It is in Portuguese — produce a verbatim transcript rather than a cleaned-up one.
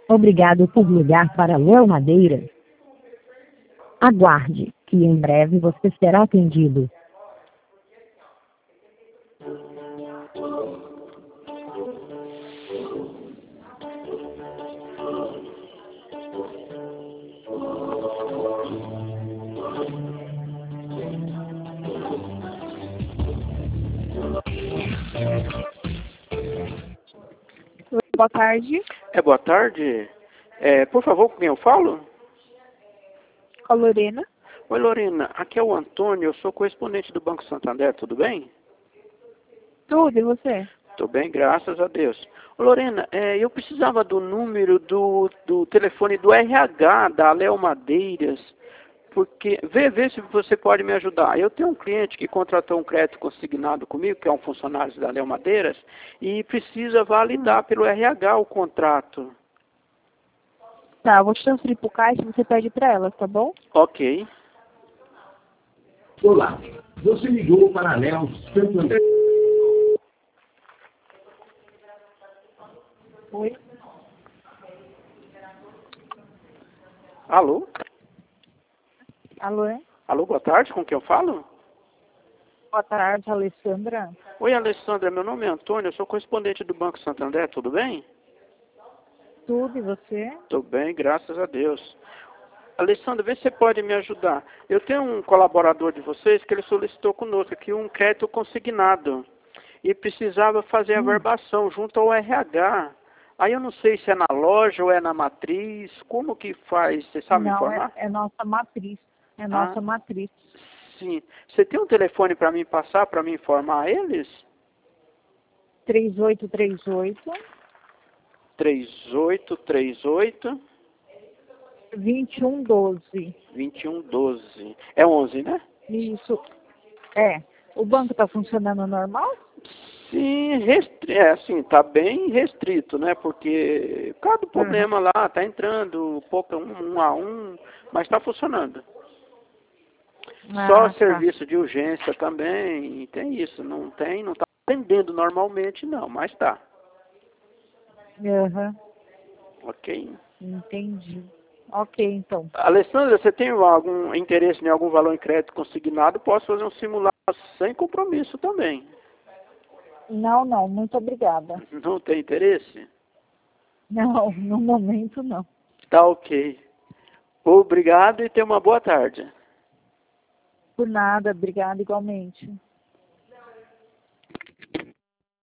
Obrigado por ligar para Léo Madeira. Aguarde, que em breve você será atendido. Boa tarde. É, boa tarde. É, por favor, com quem eu falo? Com a Lorena. Oi, Lorena. Aqui é o Antônio. Eu sou correspondente do Banco Santander. Tudo bem? Tudo, e você? Tudo bem, graças a Deus. Ô, Lorena, é, eu precisava do número do, do telefone do R H da Léo Madeiras, porque vê, vê se você pode me ajudar. Eu tenho um cliente que contratou um crédito consignado comigo, que é um funcionário da Léo Madeiras, e precisa validar pelo R H o contrato. Tá, eu vou te transferir pro caixa e você pede pra ela, tá bom? Ok. Olá, você ligou para a Léo Santander. Oi. Alô? Alô, é? Alô, boa tarde, com quem eu falo? Boa tarde, Alessandra. Oi, Alessandra, meu nome é Antônio, eu sou correspondente do Banco Santander, tudo bem? Tudo, e você? Tudo bem, graças a Deus. Alessandra, vê se você pode me ajudar. Eu tenho um colaborador de vocês que ele solicitou conosco aqui um crédito consignado e precisava fazer a Hum. verbação junto ao R H. Aí eu não sei se é na loja ou é na matriz, como que faz, você sabe me Não, é, informar? é nossa matriz. É Ah. nossa matriz. Sim. Você tem um telefone para mim passar, para me informar eles? três oito três oito, três oito três oito, vinte e um doze. vinte e um doze. É onze, né? Isso. É. O banco tá funcionando normal? Sim, restri é assim, tá bem restrito, né? Porque por causa do problema lá, tá entrando pouco um, um a um, mas tá funcionando. Só Ah, tá. serviço de urgência também, tem isso, não tem, não tá atendendo normalmente não, mas tá. Aham. Ok. Entendi. Ok, então. Alessandra, você tem algum interesse em algum valor em crédito consignado? Posso fazer um simulado sem compromisso também. Não, não. Muito obrigada. Não tem interesse? Não, no momento não. Tá ok. Obrigado e tenha uma boa tarde. Por nada. Obrigada igualmente.